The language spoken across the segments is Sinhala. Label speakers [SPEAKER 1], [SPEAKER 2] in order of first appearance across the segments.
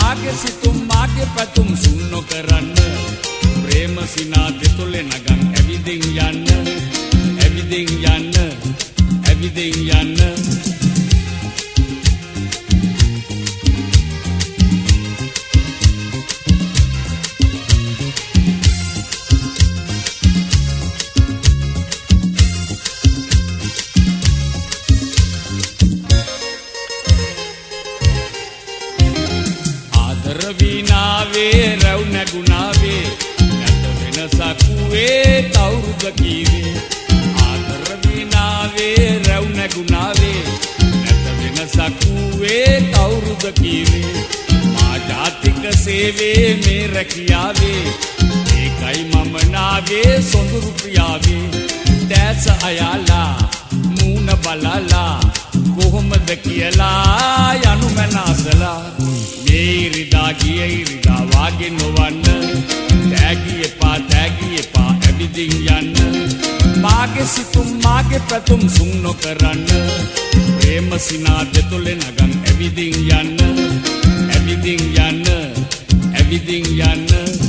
[SPEAKER 1] මාගේ සිතුම් මාගේ පැතුම් සුන් නොකරන්න ප්‍රේම සිනාදෙ තුල නගන් ඇවිදින් යන්න ඇවිදින් යන්න ඇවිදින් යන්න රවිනාවේ රැව් නැගුණාවේ නැත වෙනසක් වේ කවුරුද කීවේ ආදර විනාවේ රැව් නැගුණාවේ නැත වෙනසක් වේ කවුරුද කීවේ මා ජාතික සේවයේ මේ රැකියාවේ ඒකයි මම නාවේ සොඳුරු ප්‍රියාවේ දැස අයාලා මූණ බලලා කොහොමද කියලා යනු මනසලා ඉරිදා ගිය ඉරිදා වාගේ නොවන්න තෑගි එපා ඇවිදින් යන්න මාගේ සිතුම් මාගේ පැතුම් සුන් නොකරන්න ප්‍රේම සිනාදෙ තුල නගන් ඇවිදින් යන්න ඇවිදින් යන්න ඇවිදින් යන්න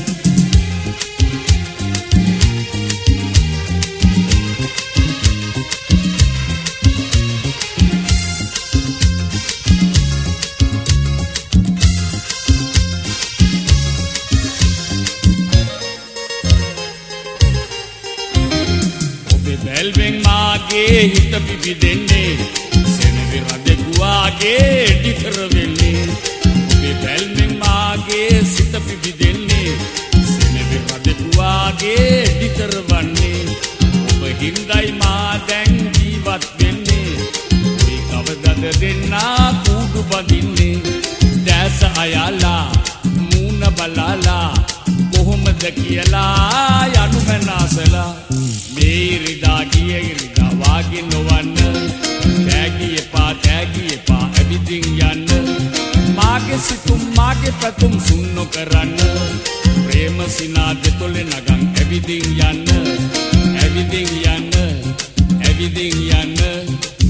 [SPEAKER 1] බැල්වෙන් මාගේ හිත පිපිදෙන්නේ සෙනවි රදෙකුවාගේ ඩිතර වෙන්නේ ඔබේ බැල්වෙන් මාගේ සිත පිපිදෙන්නේ සෙනවි රදෙකුවාගේ ඩිතර වන්නේ ඔබ හින්දයි මා දැන් ජීවත් වෙන්නේ ඔයි කවදද දෙන්නා කූඩු බඳින්නේ දැස අයාලා මූණ බලලා කොහොමද කියලා යනු මනසලා ඉරිදා ගිය ඉරිදා වාගේ නොවන්න තෑගි එපා ඇවිදින් යන්න මාගේ සිතුම් මාගේ පැතුම් සුන් නොකරන්න ප්‍රේම සිනාදෙ තුල නගන් ඇවිදින් යන්න ඇවිදින් යන්න ඇවිදින් යන්න